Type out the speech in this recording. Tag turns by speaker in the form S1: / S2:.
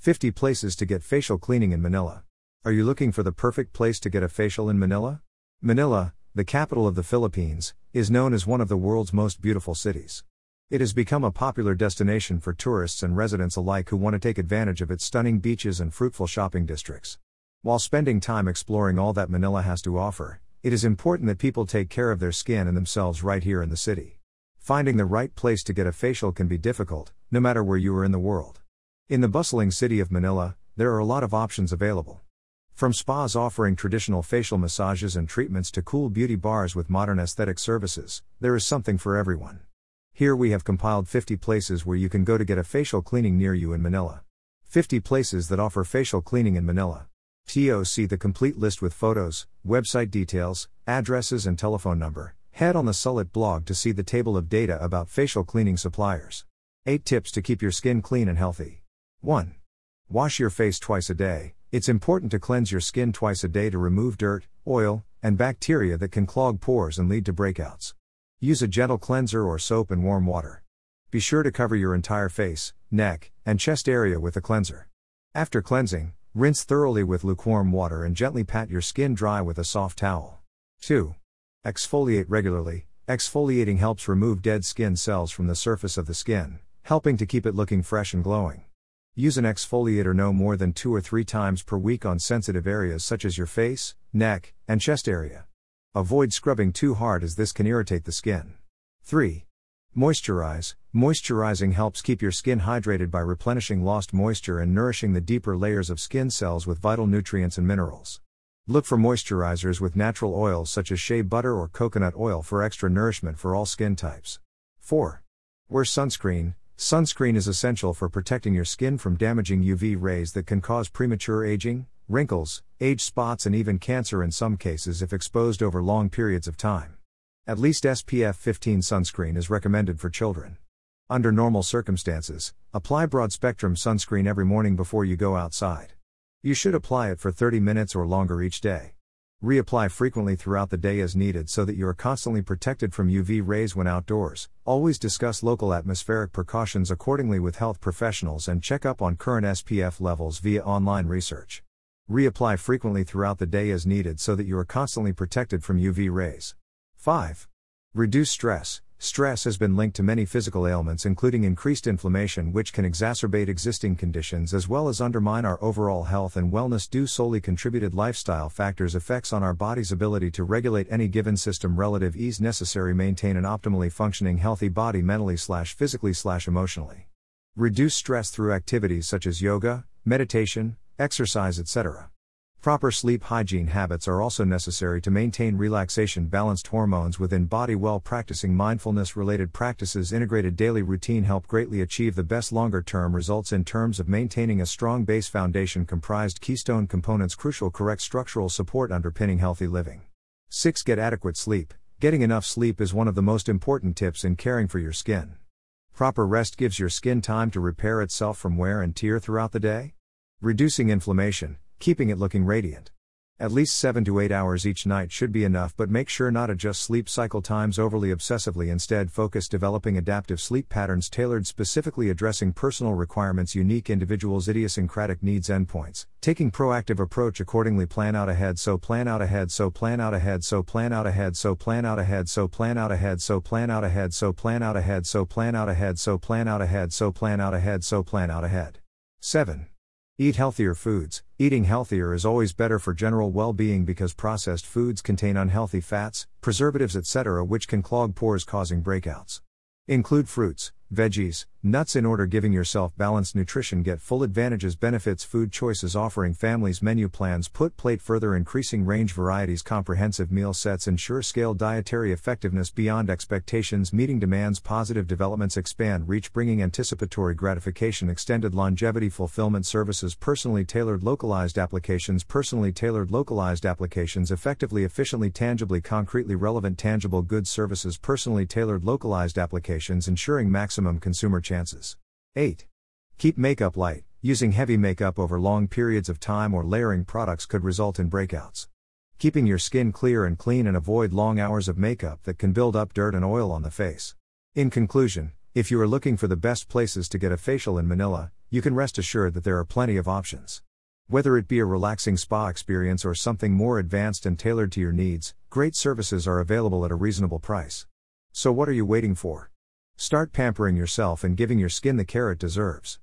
S1: 50 places to get facial cleaning in Manila. Are you looking for the perfect place to get a facial in Manila? Manila, the capital of the Philippines, is known as one of the world's most beautiful cities. It has become a popular destination for tourists and residents alike who want to take advantage of its stunning beaches and fruitful shopping districts. While spending time exploring all that Manila has to offer, it is important that people take care of their skin and themselves right here in the city. Finding the right place to get a facial can be difficult, no matter where you are in the world. In the bustling city of Manila, there are a lot of options available. From spas offering traditional facial massages and treatments to cool beauty bars with modern aesthetic services, there is something for everyone. Here we have compiled 50 places where you can go to get a facial cleaning near you in Manila. 50 places that offer facial cleaning in Manila. See the complete list with photos, website details, addresses and telephone number. Head on the Sulit blog to see the table of data about facial cleaning suppliers. 8 tips to keep your skin clean and healthy. 1. Wash your face twice a day. It's important to cleanse your skin twice a day to remove dirt, oil, and bacteria that can clog pores and lead to breakouts. Use a gentle cleanser or soap and warm water. Be sure to cover your entire face, neck, and chest area with the cleanser. After cleansing, rinse thoroughly with lukewarm water and gently pat your skin dry with a soft towel. 2. Exfoliate regularly. Exfoliating helps remove dead skin cells from the surface of the skin, helping to keep it looking fresh and glowing. Use an exfoliator no more than 2 or 3 times per week on sensitive areas such as your face, neck, and chest area. Avoid scrubbing too hard as this can irritate the skin. 3. Moisturize. Moisturizing helps keep your skin hydrated by replenishing lost moisture and nourishing the deeper layers of skin cells with vital nutrients and minerals. Look for moisturizers with natural oils such as shea butter or coconut oil for extra nourishment for all skin types. 4. Wear sunscreen. Sunscreen is essential for protecting your skin from damaging UV rays that can cause premature aging, wrinkles, age spots and even cancer in some cases if exposed over long periods of time. At least SPF 15 sunscreen is recommended for children. Under normal circumstances, apply broad-spectrum sunscreen every morning before you go outside. You should apply it for 30 minutes or longer each day. Reapply frequently throughout the day as needed so that you are constantly protected from UV rays when outdoors. Always discuss local atmospheric precautions accordingly with health professionals and check up on current SPF levels via online research. Reapply frequently throughout the day as needed so that you are constantly protected from UV rays. 5. Reduce stress. Stress has been linked to many physical ailments including increased inflammation which can exacerbate existing conditions as well as undermine our overall health and wellness due solely contributed lifestyle factors effects on our body's ability to regulate any given system relative ease necessary maintain an optimally functioning healthy body mentally/physically/emotionally. Reduce stress through activities such as yoga, meditation, exercise etc. Proper sleep hygiene habits are also necessary to maintain relaxation balanced hormones within body while practicing mindfulness related practices integrated daily routine help greatly achieve the best longer term results in terms of maintaining a strong base foundation comprised keystone components crucial correct structural support underpinning healthy living. 6. Get adequate sleep. Getting enough sleep is one of the most important tips in caring for your skin. Proper rest gives your skin time to repair itself from wear and tear throughout the day. Reducing inflammation. Keeping it looking radiant. At least 7 to 8 hours each night should be enough but make sure not adjust sleep cycle times overly obsessively instead focus developing adaptive sleep patterns tailored specifically addressing personal requirements unique individuals idiosyncratic needs endpoints, taking proactive approach accordingly plan out ahead so plan out ahead so plan out ahead so plan out ahead so plan out ahead so plan out ahead so plan out ahead so plan out ahead so plan out ahead so plan out ahead so plan out ahead so plan out ahead. 7. Eat healthier foods. Eating healthier is always better for general well-being because processed foods contain unhealthy fats, preservatives etc. which can clog pores causing breakouts. Include fruits, veggies, nuts in order giving yourself balanced nutrition get full advantages benefits food choices offering families menu plans put plate further increasing range varieties comprehensive meal sets ensure scale dietary effectiveness beyond expectations meeting demands positive developments expand reach bringing anticipatory gratification extended longevity fulfillment services personally tailored localized applications effectively efficiently tangibly concretely relevant tangible goods services personally tailored localized applications ensuring maximum consumer chances. 8. Keep makeup light. Using heavy makeup over long periods of time or layering products could result in breakouts. Keeping your skin clear and clean and avoid long hours of makeup that can build up dirt and oil on the face. In conclusion, if you are looking for the best places to get a facial in Manila, You can rest assured that there are plenty of options. Whether it be a relaxing spa experience or something more advanced and tailored to your needs, great services are available at a reasonable price. So what are you waiting for? Start pampering yourself and giving your skin the care it deserves.